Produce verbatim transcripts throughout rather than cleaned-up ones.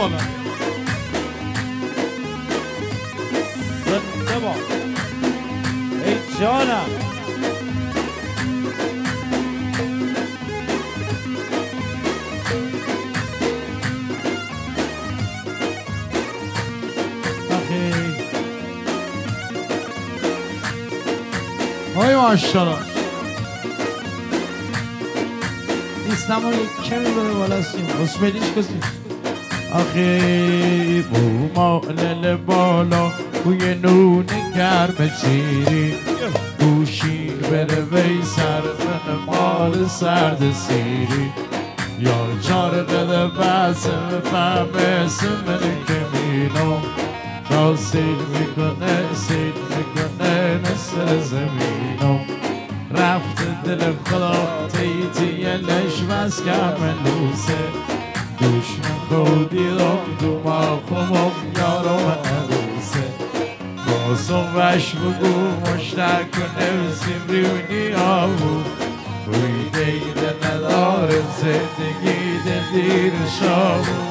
بالا زنده با ای جانم های ماشالله نیستم و یک کمی بره بالا سیم اسمدیش کسی آخی بو مالل بالا بوی نون گرم چیری گوشی بره وی سرزن مال سرد سیری یار چار قده بسه فهمه سمن کمینو تا سیل میکنه سیل میکنه نسل زمینو رفت دل خدا تیتی نشوز کملوسه دشمن خودیدم تو مخمم یارم عروسه بازم وش بگو مشتر کنه سیمریونی آبو توی دیده نداره زندگی دل دیر شابو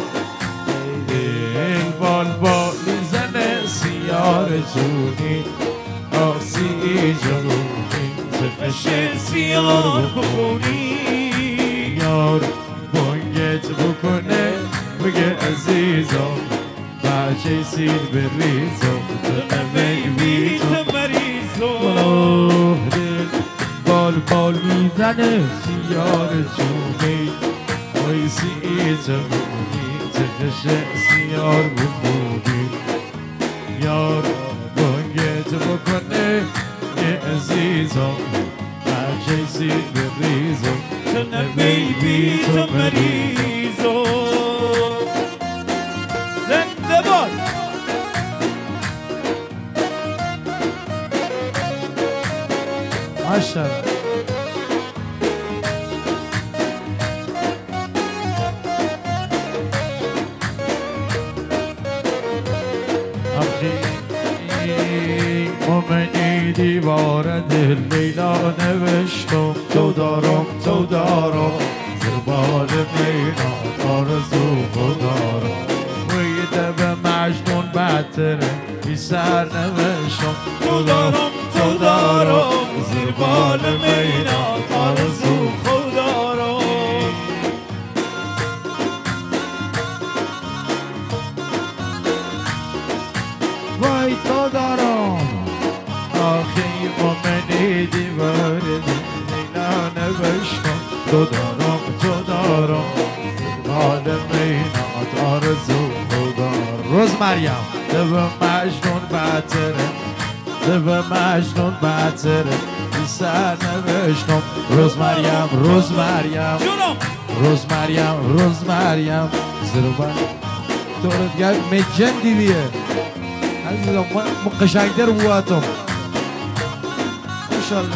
ای بال بالی زنه سیار جونی آسی جونی چه سیار بخونی یار بانگت بکنه بگه عزیزم بچه سیر بریزم تو نمیبی تو مریضم بال بال میزنه سیار جونی آسی جونی چه سیار بخونی یار بانگت بکنه یه عزیزم بچه سیر بریزم تو نمیبی تو مریضم زنده باد ماشالله مومنی دیوار دل لیلا نوشتم تو دارم تو دارم زربال مینا آرزو دارم روی دب مجنون بدتره بی سر نوشتم تو دارم تو دارم زربال مینا آرزو دارم وای تو دارم آخی مومنی دیوار دینا نوشتم تو دارم تو دارم حال مینات آرزو دارم روز مریم دب مجنون بدتره دب مجنون بدتره بی سر نوشتم روز مریم روز مریم روز مریم روز مریم زربان تو رو دیگر مجن دیویه عزیزم ما قشنگتر بواتم ماشالله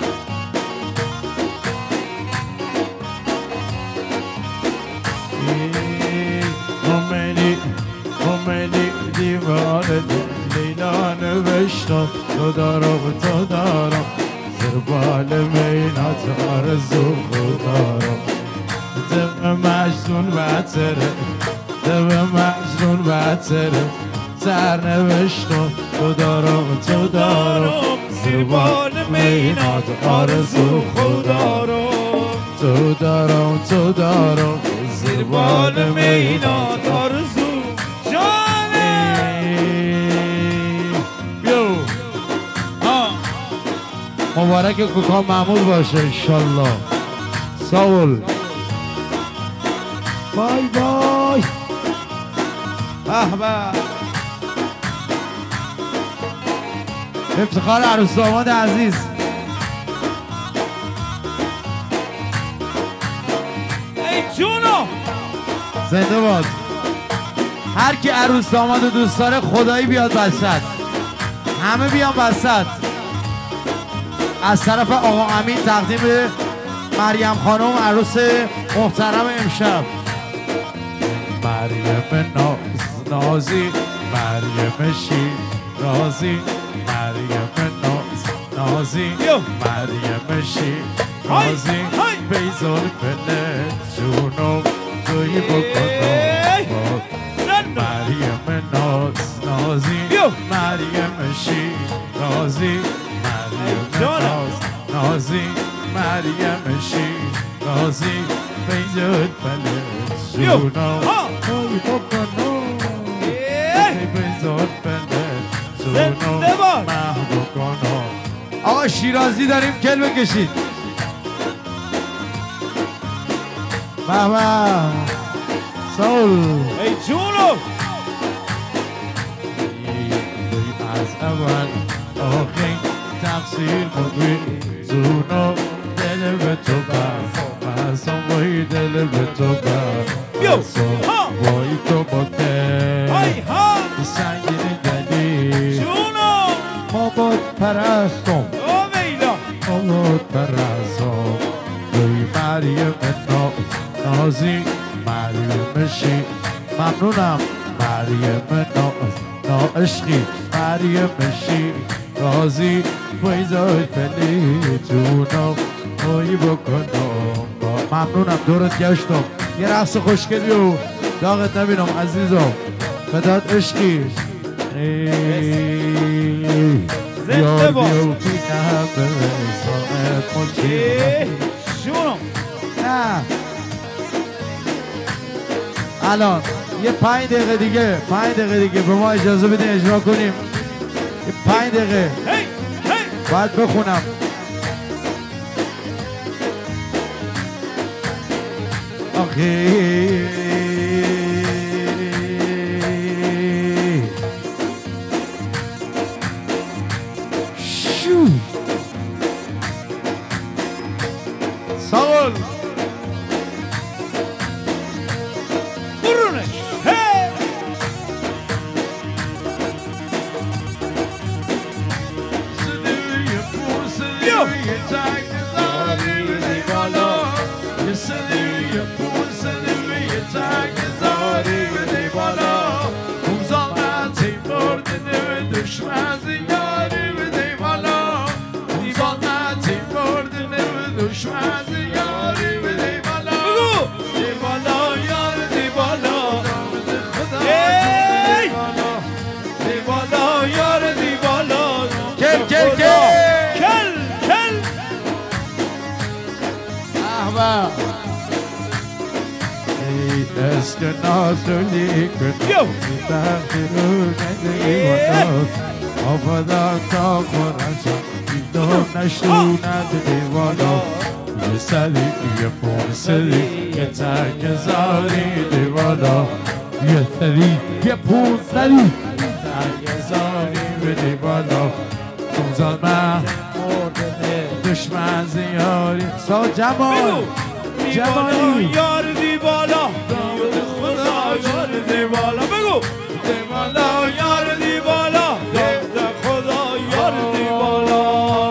مومنی مومنی دیوار لیلا نوشتم تو دارم تو دارم زربال مینات آرزو دارم دم مجنون بتره دم مجنون بتره سر نوشتم تو دارم تو دارم زربال مینات آرزو دارم تو دارم تو دارم زربال مینات آرزو جانه بیو مبارک کوکان محمود باشه انشالله ساول بای بای به به افتخار عروس داماد عزیز ای جونو زنده باد هر کی عروس داماد رو دوست داره خدایی بیاد وسط همه بیان وسط از طرف آقا امین تقدیم به مریم خانم عروس محترم امشب مریم ناز نازی مریم شیرازی مریم ناز نازی مریم شیرازی بیزار پله جونم توی بکنم نازی بیا. مریم شیرازی مریم جانم. ناز نازی مریم شیرازی بیزد بلد بیا. زونا ها. ای بکنو ای. بیزد بلد زنده زونا باد. محبوب کنو آقا شیرازی داریم کل بکشید بابا سول ای جونو از اول آخر تقصیر بودی زونو دل به تو بر بسان وای دل به تو بر بیا. بسان ها. وای تو بکه های ها سنگین دلی جونو ما باد پرستم او ویلا ما باد پرستم وی مریم ناز نازی مریم شی ممنونم مریم ناز ناعشقی مریم شی رازی فیضای فلی جونم وی بکنم ممنونم دورت گشتم یه رقص خوشگلی و داغت نبینم عزیزم فدات عشقی زنده باد. ای جونو نه الان یه پنج دقیقه دیگه پنج دقیقه دیگه به ما اجازه بدین اجرا کنیم یه پنج دقیقه هی هی باید بخونم آخی شو ساول برونش هی بیا. بگو دیوالا یار دیوالا ای دیوالا یار دیوالا کل کل کل کل کل احبا ای عشق نازلی کن بیا. تقدیرو ندیوانا آفادا تا خورشا بیدار نشوند دیوانا یه سری یه پونسری یه ترک زاری دیوانا یه سری یه پونسری ترک زاری به دیوانا توزان من دشمن زیاری سا جمال بگو دیوالا جمالی یار دیوالا خدا یار دیوالا بگو دیوالا یار دیوالا خدا یار دیوالا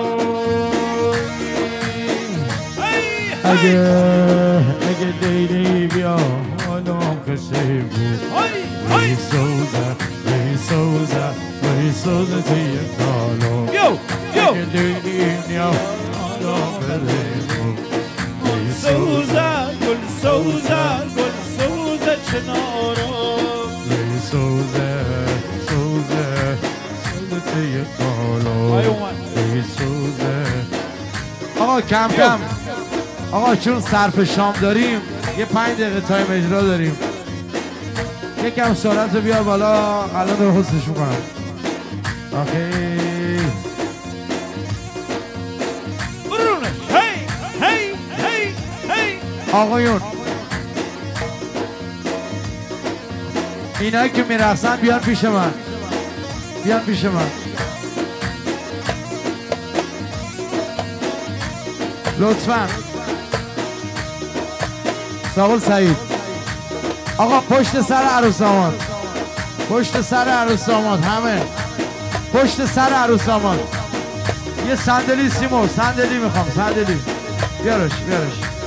هی اگه هی اگه لیلی بیا حالم خشه بود هی وی هی سوزه وی سوزه وی سوزه توی کالو یو یو اگه لیلی بیا حالم خشه بود وی سوزه سوزه گل سوزه گل سوزه چنارو وی سوزه سوزه سوزه توی کالو آی اومد. وی سوزه آقا کم کم آقا چون صرف شام داریم یه پنج دقیقه تایم اجرا داریم یکم سرعت رو بیار بالا الان رو حسش میکنم آخی برونش هی هی هی هی آقایون اینایی که میرقصن بیان پیش من بیان پیش من لطفا ساول سعید آقا پشت سر عروس داماد پشت سر عروس داماد همه پشت سر عروس داماد یه صندلی سیمو صندلی میخوام صندلی بیارش بیارش